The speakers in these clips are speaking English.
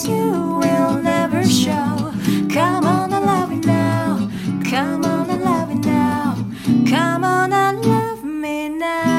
promise you will never show. Come on and love me now. Come on and love me now. Come on and love me now.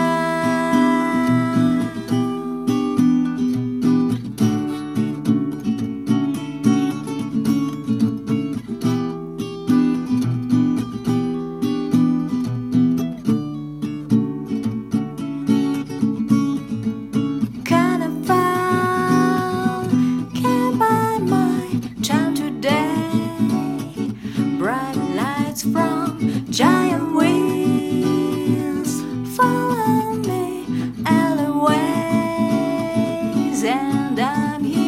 From giant wheels follow me alleyways, and I'm here.